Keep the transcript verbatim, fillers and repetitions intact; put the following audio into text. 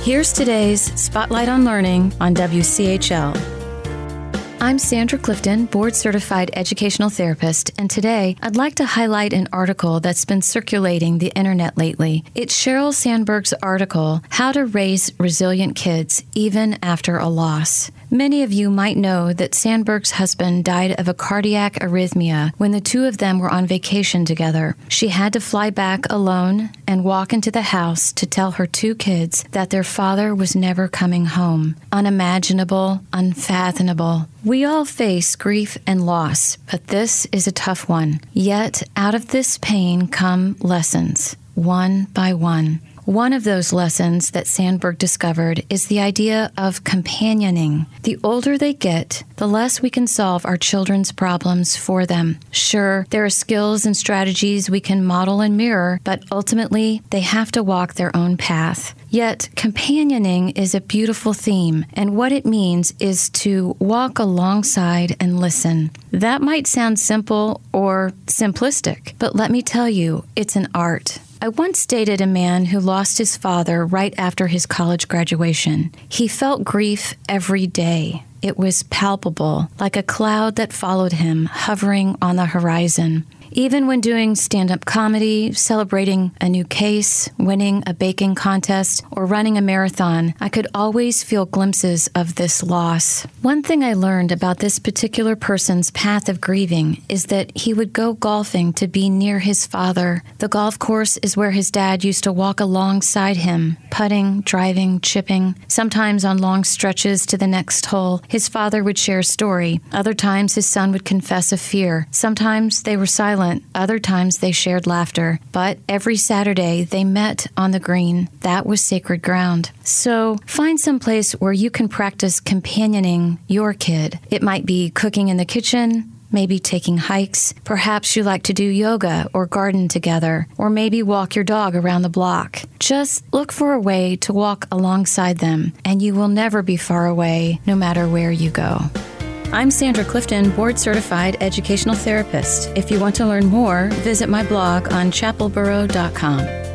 Here's today's Spotlight on Learning on W C H L. I'm Sandra Clifton, board-certified educational therapist, and today I'd like to highlight an article that's been circulating the internet lately. It's Sheryl Sandberg's article, How to Raise Resilient Kids Even After a Loss. Many of you might know that Sandberg's husband died of a cardiac arrhythmia when the two of them were on vacation together. She had to fly back alone and walk into the house to tell her two kids that their father was never coming home. Unimaginable, unfathomable. We all face grief and loss, but this is a tough one. Yet, out of this pain come lessons, one by one. One of those lessons that Sandberg discovered is the idea of companioning. The older they get, the less we can solve our children's problems for them. Sure, there are skills and strategies we can model and mirror, but ultimately, they have to walk their own path. Yet, companioning is a beautiful theme, and what it means is to walk alongside and listen. That might sound simple or simplistic, but let me tell you, it's an art. I once dated a man who lost his father right after his college graduation. He felt grief every day. It was palpable, like a cloud that followed him, hovering on the horizon. Even when doing stand-up comedy, celebrating a new case, winning a baking contest, or running a marathon, I could always feel glimpses of this loss. One thing I learned about this particular person's path of grieving is that he would go golfing to be near his father. The golf course is where his dad used to walk alongside him, putting, driving, chipping. Sometimes on long stretches to the next hole, his father would share a story. Other times his son would confess a fear. Sometimes they were silent. Other times they shared laughter. But every Saturday they met on the green. That was sacred ground. So find some place where you can practice companioning your kid. It might be cooking in the kitchen, maybe taking hikes. Perhaps you like to do yoga or garden together, or maybe walk your dog around the block. Just look for a way to walk alongside them, and you will never be far away, no matter where you go. I'm Sandra Clifton, board-certified educational therapist. If you want to learn more, visit my blog on chapel borough dot com.